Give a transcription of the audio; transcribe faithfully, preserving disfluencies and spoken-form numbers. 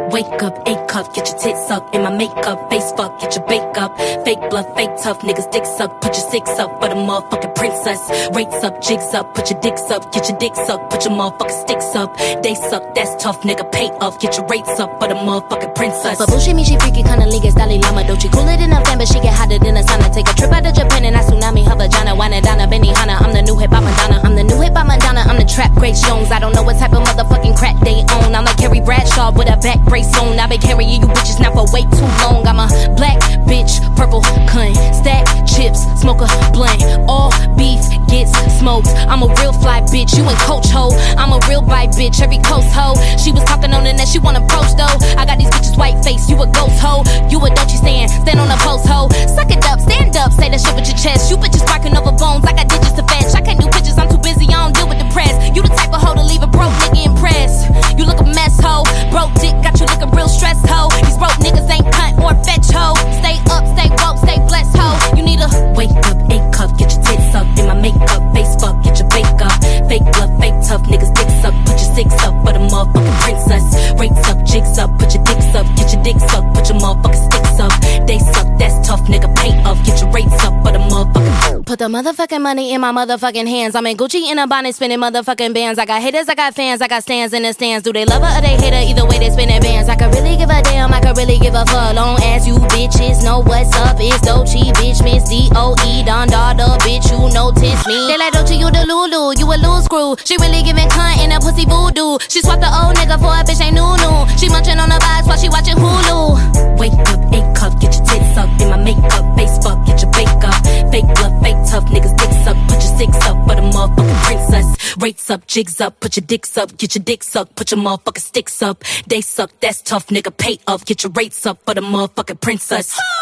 Wake up, A cup, get your tits up. In my makeup, face fuck, get your bake up. Fake bluff, fake tough, niggas dicks up. Put your six up for the motherfucking princess. Rates up, jigs up, put your dicks up. Get your dicks up, put your motherfucking sticks up. They suck, that's tough, nigga, pay up. Get your rates up for the motherfucking princess. But bullshit me, she freaky, kinda league, Dalai Lama, Dochi. Cooler than a fan, but she get hotter than a sauna. Take a trip out to Japan and I tsunami her vagina. Wine it down, Benihana. I'm the new hip hop Madonna. I'm the new hip hop Madonna. I'm the trap Grace Jones. I don't know what type of motherfucking crack they own. I'm like Carrie Bradshaw with a back brace on. I've been carrying you bitches now for way too long. I'm a black bitch, purple cunt. Stack chips, smoke a blunt. All beef gets smoked. I'm a real fly bitch, you ain't coach ho. I'm a real bite bitch, every coast ho. She was talking on the net, she wanna approach though. I got these bitches white face, you a ghost ho. You a don't you stand, stand on a post ho. Suck it up, stand up, say that shit with your chest. You bitches barking over bones, I got digits to fetch. I can't do pictures, I'm too busy, I don't deal with the press. You the type of hoe to leave a broke nigga impressed. You look a mess ho, broke dick got you looking real stressed ho. These broke niggas ain't cunt or fetch ho. Stay up, stay woke, stay blessed ho. You need a wake up, A cup, get your tits up. In my makeup, face fuck, get your bake up. Fake bluff, fake tough, niggas dicks up. Put your six up for the motherfucking princess. Rates up, jigs up, put your dicks up. Get your dicks up, put your motherfucking sticks up. They suck, that's tough, nigga, pay up. Get your rates up for the motherfucking. Put the motherfucking money in my motherfucking hands. I'm in Gucci in a bonnet, spinning motherfucking bands. I got haters, I got fans, I got stands in the stands. Do they love her or they hate her? Either way, they spinning bands. I could really give a damn, I could really give a fuck. Long as you bitches know what's up. It's Dochi, bitch, Miss D O E, Don Dada, bitch, you notice me. They like Dochi, you the Lulu, you a loose screw. She really giving cunt in a pussy voodoo. She swapped the old nigga for a bitch ain't new new. She munching on the vibes while she watching Hulu. Wake up, A cup, get your tits up. In my makeup, face fuck, get your bake up. Fake bluff, fake tough, niggas dicks up. Put your six up for the motherfucking princess. Rates up, jigs up, put your dicks up. Get your dicks up, put your motherfucking sticks up. They suck, that's tough, nigga, pay up. Get your rates up for the motherfucking princess.